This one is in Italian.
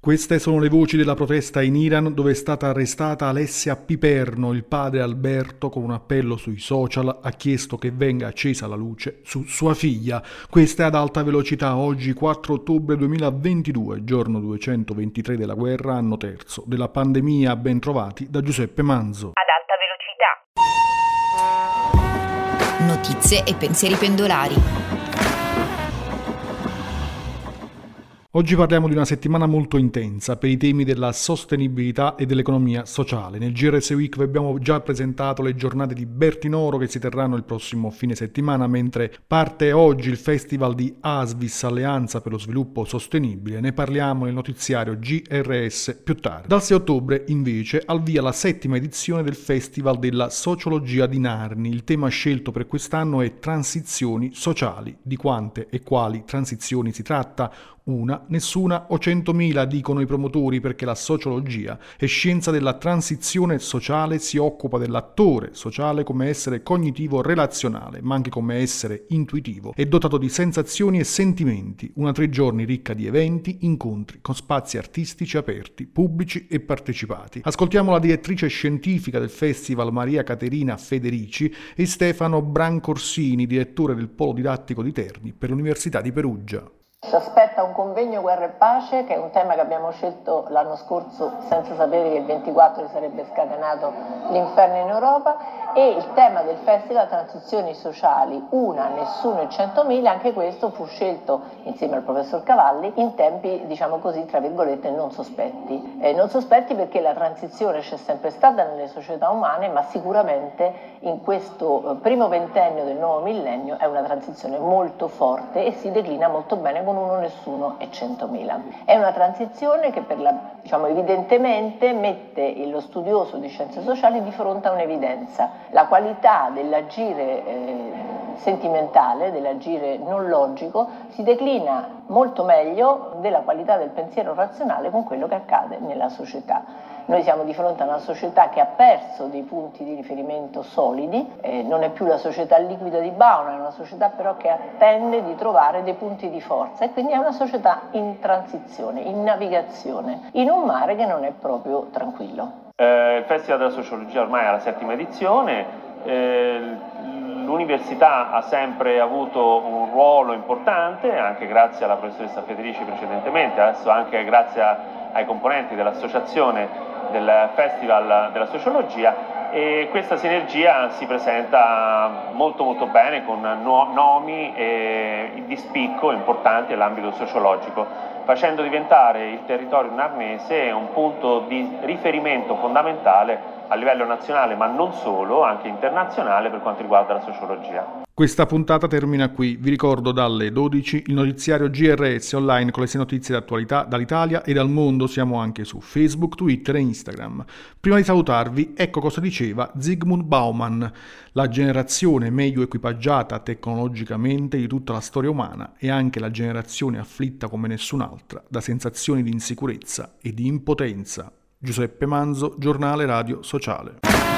Queste sono le voci della protesta in Iran, dove è stata arrestata Alessia Piperno. Il padre Alberto, con un appello sui social, ha chiesto che venga accesa la luce su sua figlia. Questa è Ad Alta Velocità, oggi 4 ottobre 2022, giorno 223 della guerra, anno terzo della pandemia. Ben trovati da Giuseppe Manzo. Ad Alta Velocità. Notizie e pensieri pendolari. Oggi parliamo di una settimana molto intensa per i temi della sostenibilità e dell'economia sociale. Nel GRS Week vi abbiamo già presentato le giornate di Bertinoro che si terranno il prossimo fine settimana, mentre parte oggi il festival di ASVIS, Alleanza per lo Sviluppo Sostenibile. Ne parliamo nel notiziario GRS più tardi. Dal 6 ottobre invece al via la 7ª edizione del Festival della Sociologia di Narni. Il tema scelto per quest'anno è transizioni sociali. Di quante e quali transizioni si tratta? Una, nessuna o 100.000, dicono i promotori, perché la sociologia è scienza della transizione sociale, si occupa dell'attore sociale come essere cognitivo-relazionale, ma anche come essere intuitivo e dotato di sensazioni e sentimenti. Una 3 giorni ricca di eventi, incontri con spazi artistici aperti, pubblici e partecipati. Ascoltiamo la direttrice scientifica del festival, Maria Caterina Federici, e Stefano Brancorsini, direttore del Polo Didattico di Terni per l'Università di Perugia. Ci aspetta un convegno Guerra e Pace, che è un tema che abbiamo scelto l'anno scorso senza sapere che il 24 si sarebbe scatenato l'inferno in Europa, e il tema del festival transizioni sociali, una, nessuno e 100.000, anche questo fu scelto insieme al professor Cavalli in tempi, diciamo così, tra virgolette, non sospetti. Non sospetti perché la transizione c'è sempre stata nelle società umane, ma sicuramente in questo primo ventennio del nuovo millennio è una transizione molto forte e si declina molto bene con uno, nessuno e 100.000. È una transizione che evidentemente mette lo studioso di scienze sociali di fronte a un'evidenza. La qualità dell'agire sentimentale, dell'agire non logico, si declina molto meglio della qualità del pensiero razionale con quello che accade nella società. Noi siamo di fronte a una società che ha perso dei punti di riferimento solidi, non è più la società liquida di Bauman, è una società però che attende di trovare dei punti di forza, e quindi è una società in transizione, in navigazione, in un mare che non è proprio tranquillo. Il Festival della Sociologia ormai è alla 7ª edizione. L'università ha sempre avuto un ruolo importante, anche grazie alla professoressa Federici precedentemente, adesso anche grazie ai componenti dell'associazione del Festival della Sociologia, e questa sinergia si presenta molto molto bene con nomi di spicco importanti nell'ambito sociologico, facendo diventare il territorio narnese un punto di riferimento fondamentale a livello nazionale, ma non solo, anche internazionale per quanto riguarda la sociologia. Questa puntata termina qui. Vi ricordo dalle 12 il notiziario GRS online con le 6 notizie d'attualità dall'Italia e dal mondo. Siamo anche su Facebook, Twitter e Instagram. Prima di salutarvi, ecco cosa diceva Zygmunt Bauman: la generazione meglio equipaggiata tecnologicamente di tutta la storia umana è anche la generazione afflitta come nessun'altra da sensazioni di insicurezza e di impotenza. Giuseppe Manzo, Giornale Radio Sociale.